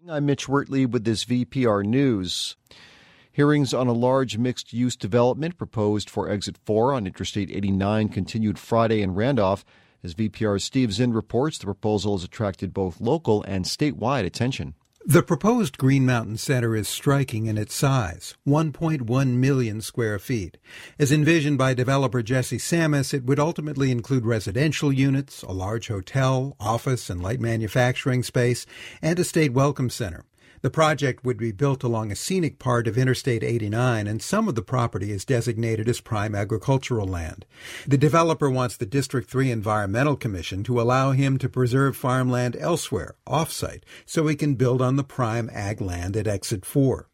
I'm Mitch Wertley with this VPR News. Hearings on a large mixed-use development proposed for Exit 4 on Interstate 89 continued Friday in Randolph. As VPR's Steve Zinn reports, the proposal has attracted both local and statewide attention. The proposed Green Mountain Center is striking in its size, 1.1 million square feet. As envisioned by developer Jesse Sammis, it would ultimately include residential units, a large hotel, office, and light manufacturing space, and a state welcome center. The project would be built along a scenic part of Interstate 89, and some of the property is designated as prime agricultural land. The developer wants the District 3 Environmental Commission to allow him to preserve farmland elsewhere, off-site, so he can build on the prime ag land at Exit 4.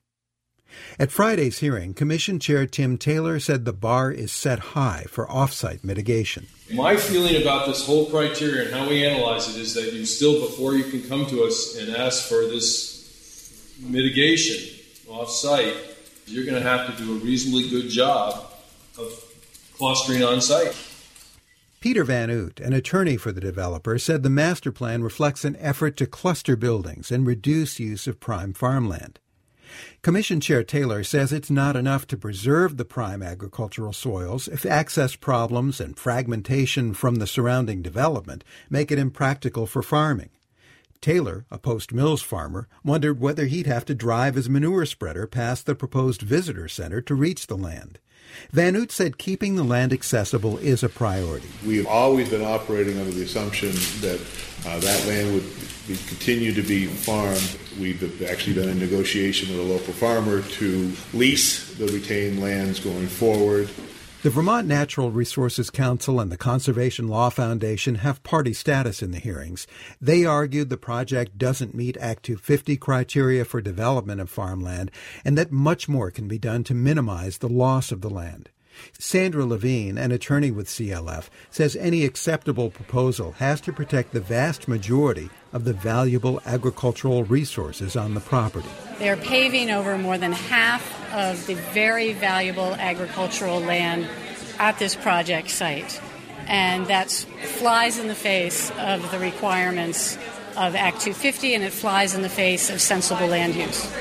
At Friday's hearing, Commission Chair Tim Taylor said the bar is set high for off-site mitigation. My feeling about this whole criteria and how we analyze it is that you still, before you can come to us and ask for this mitigation off-site, you're going to have to do a reasonably good job of clustering on-site. Peter Van Oot, an attorney for the developer, said the master plan reflects an effort to cluster buildings and reduce use of prime farmland. Commission Chair Taylor says it's not enough to preserve the prime agricultural soils if access problems and fragmentation from the surrounding development make it impractical for farming. Taylor, a Post Mills farmer, wondered whether he'd have to drive his manure spreader past the proposed visitor center to reach the land. Van Oot said keeping the land accessible is a priority. We have always been operating under the assumption that that land would continue to be farmed. We've actually been in negotiation with a local farmer to lease the retained lands going forward. The Vermont Natural Resources Council and the Conservation Law Foundation have party status in the hearings. They argued the project doesn't meet Act 250 criteria for development of farmland and that much more can be done to minimize the loss of the land. Sandra Levine, an attorney with CLF, says any acceptable proposal has to protect the vast majority of the valuable agricultural resources on the property. They are paving over more than half of the very valuable agricultural land at this project site. And that flies in the face of the requirements of Act 250, and it flies in the face of sensible land use.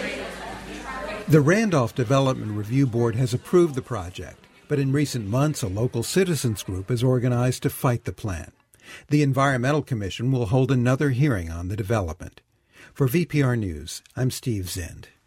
The Randolph Development Review Board has approved the project, but in recent months a local citizens group has organized to fight the plan. The Environmental Commission will hold another hearing on the development. For VPR News, I'm Steve Zinn.